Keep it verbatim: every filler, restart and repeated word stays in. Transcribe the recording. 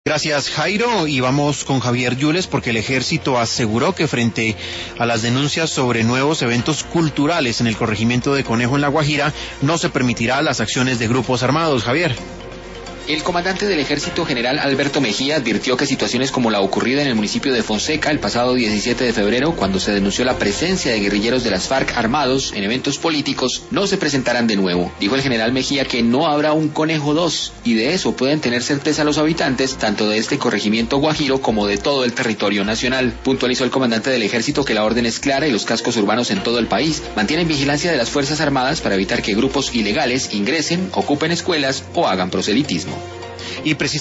Gracias, Jairo, y vamos con Javier Yules porque el ejército aseguró que frente a las denuncias sobre nuevos eventos culturales en el corregimiento de Conejo en La Guajira, no se permitirá las acciones de grupos armados. Javier. El comandante del Ejército General Alberto Mejía advirtió que situaciones como la ocurrida en el municipio de Fonseca el pasado diecisiete de febrero, cuando se denunció la presencia de guerrilleros de las FARC armados en eventos políticos, no se presentarán de nuevo. Dijo el general Mejía que no habrá un Conejo dos, y de eso pueden tener certeza los habitantes tanto de este corregimiento guajiro como de todo el territorio nacional. Puntualizó el comandante del Ejército que la orden es clara y los cascos urbanos en todo el país mantienen vigilancia de las Fuerzas Armadas para evitar que grupos ilegales ingresen, ocupen escuelas o hagan proselitismo. Y precisamente